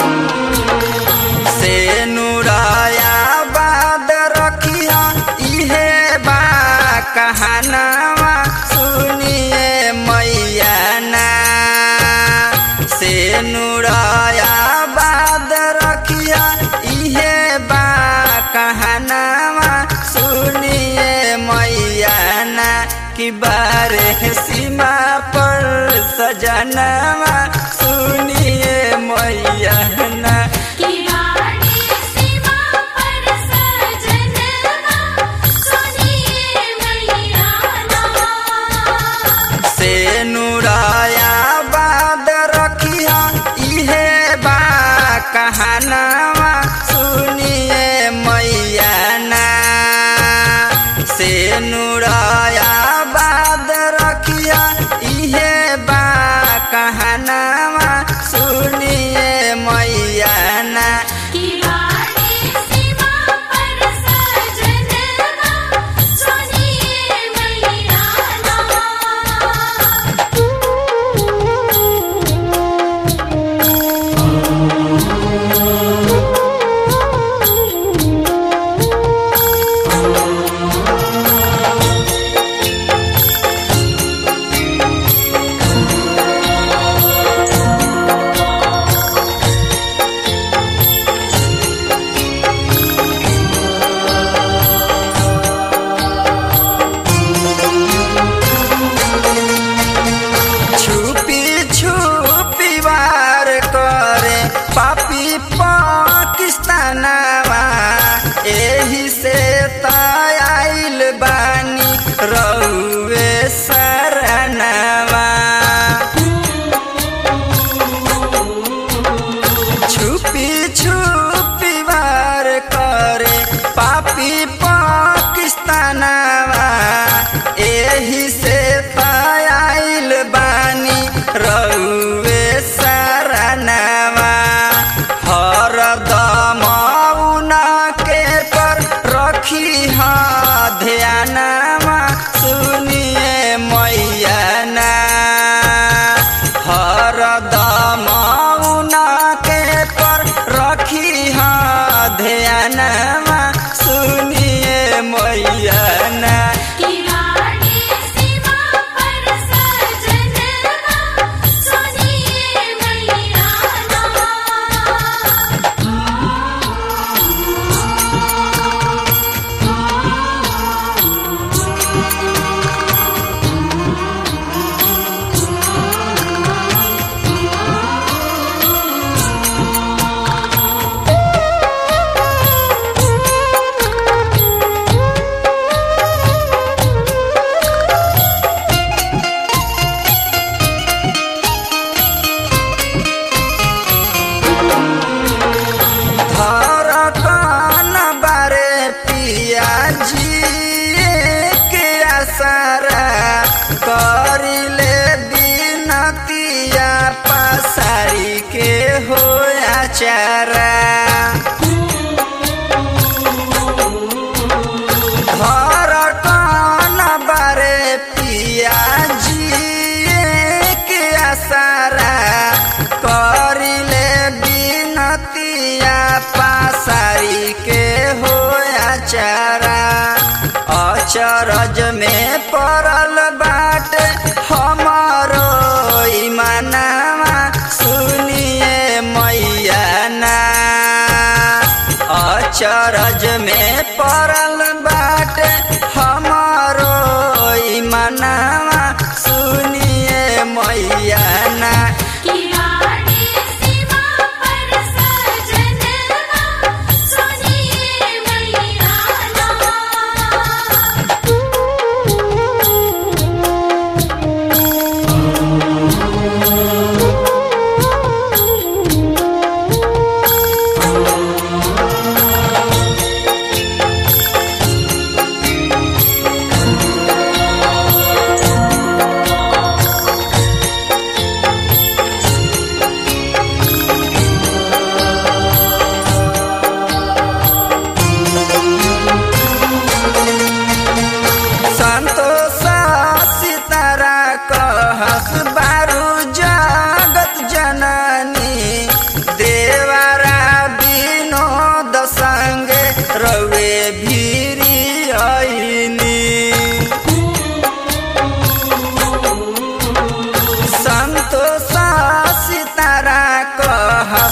से नुराया बाद रखिया इहे बा कहानावा सुनिए मैया ना। से नुराया बाद रखिया इहे बा कहानावा सुनिए मैया ना। कि बारे सीमा पर सजनावा सुनिए मैया ना। से नुराया बाद रखिया इहे बा कहानावा सुनिए मैया ना। से नुराया बाद रखिया इहे बा कहानावा सुनिए मैया ना। पापी पाकिस्तानवा एही से ताइल बानी रउए शरणवा। छुपी छुपी वार करे पापी पाकिस्तानवा एही से ताइल बानी रउए शरणवा। हरदम उनके पर रखी ध्यानवा सुनिए मैया ना। हरदम उनके पर रखी ध्यानवा सुनिए मैया ना। करिले बिनतिया पसारी के होया चारा। घर कौन बारे पिया जी के आसारा करिले बिनतिया पसारी के होया चारा। अचरज में पड़ल बाट हमारो ईमानवा सुनिए मैया ना। अचरज में पड़ल बाट हमारो ईमानवा सुनिए मैया ना।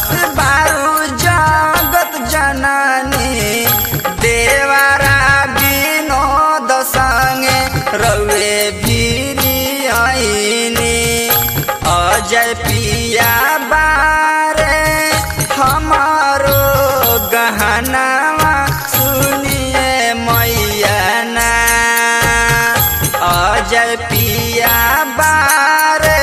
बारू जगत जननी देवरा विनोद संगे रउए भीरी आईनी अजय पिया बारे हमारो गहनावा सुनिए मैया ना अजय पिया बारे